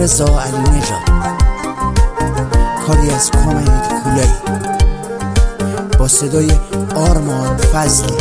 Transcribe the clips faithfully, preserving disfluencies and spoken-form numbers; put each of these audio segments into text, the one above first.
رضا علی نژاد، کاری از کمید کولایی با صدای آرمان فضلی.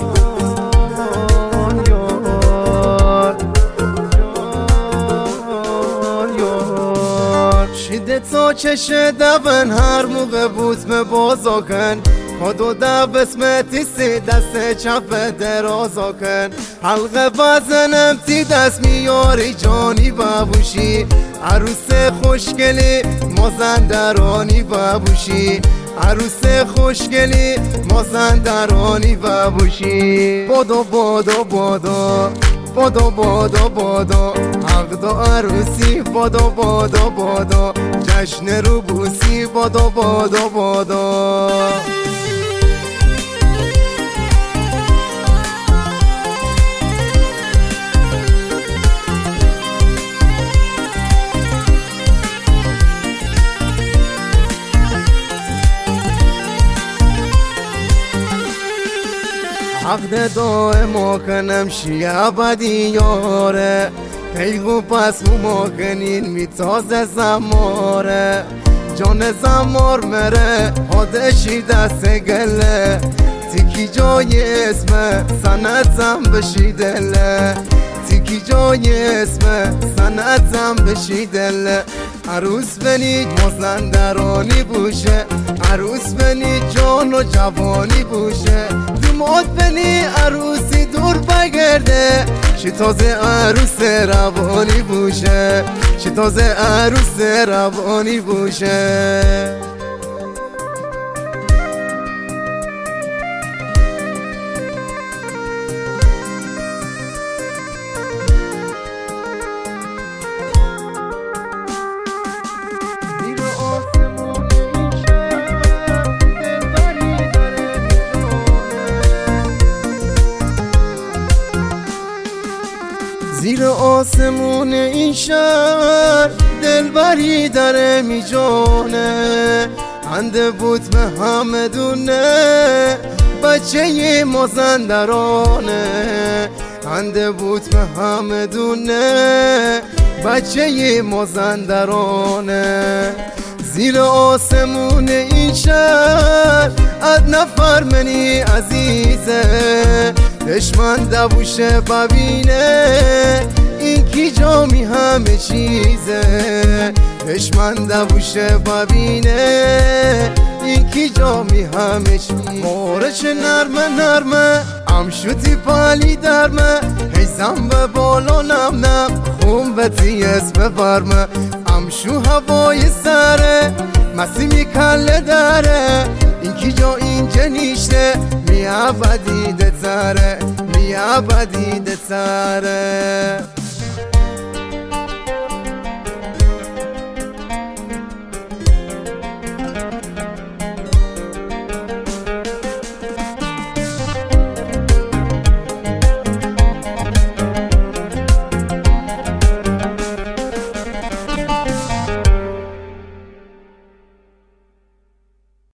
شده تا چشه دبن هر موقع بود me بازا کن کدو دب اسمتی سی دست چپ درازا کن حلقه بزنم تی دست میاری جانی بابوشی عروس خوشگلی مازندرانی بابوشی عروس خوشگلی مازندرانی بابوشی بادو بادو بادو بادو بادو بادو حق دو عروسی بادو بادو بادو جشن رو بوسی بادو بادو بادو عقد دائما کنم شی ابدی یاره پیغو پس ما کنین میتازه زماره جان زمار مره حادشی دست گله تیکی جای اسم سنتم بشی دله تیکی جای اسم سنتم بشی دله عروس بنی مازندرانی بوشه عروس بنی جان و جوانی بوشه دومات بنی عروسی دور بگرده چی تازه عروس روانی بوشه چی تازه عروس روانی بوشه زیر آسمون این شهر دلبری داره میجانه هنده بود به همه دونه بچه مازندرانه هنده بود به همه دونه بچه مازندرانه زیر آسمون این شهر اد نفر منی عزیزه دشمن دبوشه ببینه این کی جامی همه چیزه دشمن دبوشه ببینه این کی جامی همه چیزه مورش نرمه نرمه امشوتی پالی درمه حیزم به بالا نم نم خون به تی اسم برمه امشو هوای سره مسی میکله داره این کی جا اینجا نیشته می ابدی ده تره می ابدی ده تره